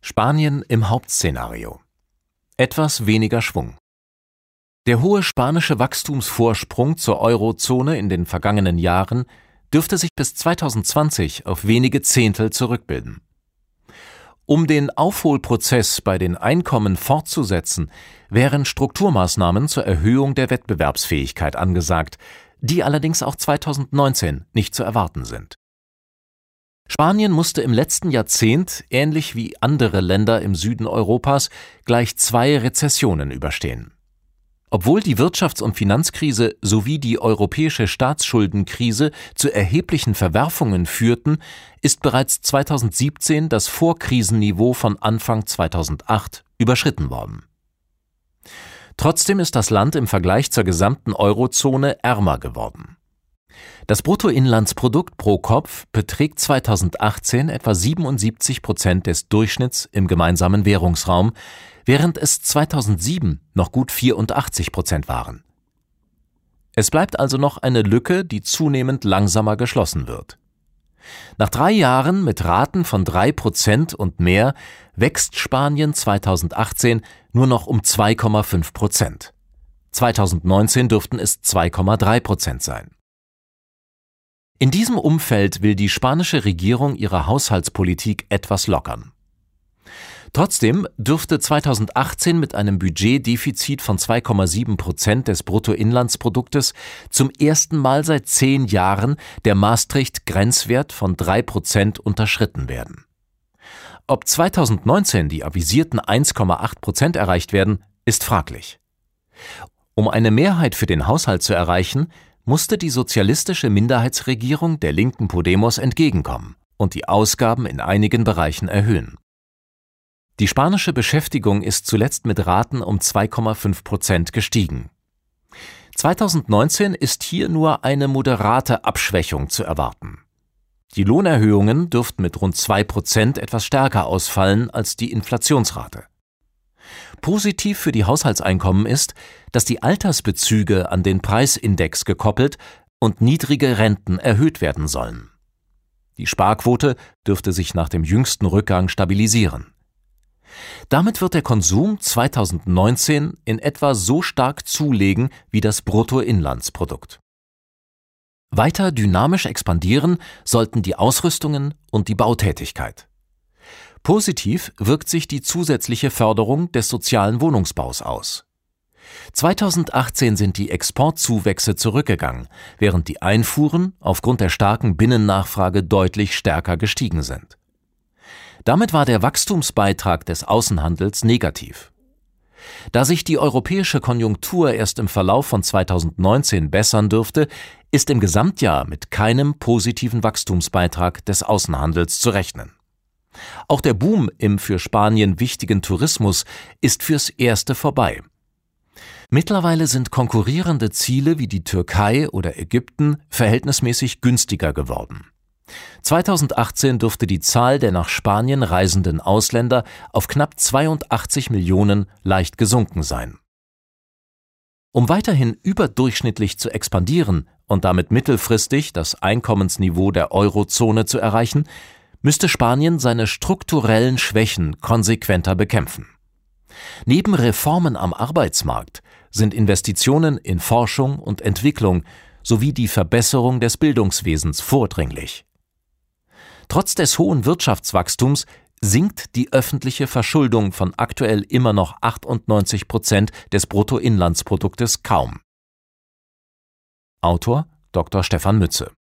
Spanien im Hauptszenario. Etwas weniger Schwung. Der hohe spanische Wachstumsvorsprung zur Eurozone in den vergangenen Jahren dürfte sich bis 2020 auf wenige Zehntel zurückbilden. Um den Aufholprozess bei den Einkommen fortzusetzen, wären Strukturmaßnahmen zur Erhöhung der Wettbewerbsfähigkeit angesagt, die allerdings auch 2019 nicht zu erwarten sind. Spanien musste im letzten Jahrzehnt, ähnlich wie andere Länder im Süden Europas, gleich 2 Rezessionen überstehen. Obwohl die Wirtschafts- und Finanzkrise sowie die europäische Staatsschuldenkrise zu erheblichen Verwerfungen führten, ist bereits 2017 das Vorkrisenniveau von Anfang 2008 überschritten worden. Trotzdem ist das Land im Vergleich zur gesamten Eurozone ärmer geworden. Das Bruttoinlandsprodukt pro Kopf beträgt 2018 etwa 77% des Durchschnitts im gemeinsamen Währungsraum, während es 2007 noch gut 84% waren. Es bleibt also noch eine Lücke, die zunehmend langsamer geschlossen wird. Nach 3 Jahren mit Raten von 3% und mehr wächst Spanien 2018 nur noch um 2,5%. 2019 dürften es 2,3% sein. In diesem Umfeld will die spanische Regierung ihre Haushaltspolitik etwas lockern. Trotzdem dürfte 2018 mit einem Budgetdefizit von 2,7% des Bruttoinlandsproduktes zum ersten Mal seit 10 Jahren der Maastricht-Grenzwert von 3% unterschritten werden. Ob 2019 die avisierten 1,8% erreicht werden, ist fraglich. Um eine Mehrheit für den Haushalt zu erreichen, musste die sozialistische Minderheitsregierung der linken Podemos entgegenkommen und die Ausgaben in einigen Bereichen erhöhen. Die spanische Beschäftigung ist zuletzt mit Raten um 2,5% gestiegen. 2019 ist hier nur eine moderate Abschwächung zu erwarten. Die Lohnerhöhungen dürften mit rund 2% etwas stärker ausfallen als die Inflationsrate. Positiv für die Haushaltseinkommen ist, dass die Altersbezüge an den Preisindex gekoppelt und niedrige Renten erhöht werden sollen. Die Sparquote dürfte sich nach dem jüngsten Rückgang stabilisieren. Damit wird der Konsum 2019 in etwa so stark zulegen wie das Bruttoinlandsprodukt. Weiter dynamisch expandieren sollten die Ausrüstungen und die Bautätigkeit. Positiv wirkt sich die zusätzliche Förderung des sozialen Wohnungsbaus aus. 2018 sind die Exportzuwächse zurückgegangen, während die Einfuhren aufgrund der starken Binnennachfrage deutlich stärker gestiegen sind. Damit war der Wachstumsbeitrag des Außenhandels negativ. Da sich die europäische Konjunktur erst im Verlauf von 2019 bessern dürfte, ist im Gesamtjahr mit keinem positiven Wachstumsbeitrag des Außenhandels zu rechnen. Auch der Boom im für Spanien wichtigen Tourismus ist fürs Erste vorbei. Mittlerweile sind konkurrierende Ziele wie die Türkei oder Ägypten verhältnismäßig günstiger geworden. 2018 dürfte die Zahl der nach Spanien reisenden Ausländer auf knapp 82 Millionen leicht gesunken sein. Um weiterhin überdurchschnittlich zu expandieren und damit mittelfristig das Einkommensniveau der Eurozone zu erreichen, müsste Spanien seine strukturellen Schwächen konsequenter bekämpfen. Neben Reformen am Arbeitsmarkt sind Investitionen in Forschung und Entwicklung sowie die Verbesserung des Bildungswesens vordringlich. Trotz des hohen Wirtschaftswachstums sinkt die öffentliche Verschuldung von aktuell immer noch 98% des Bruttoinlandsproduktes kaum. Autor Dr. Stefan Mütze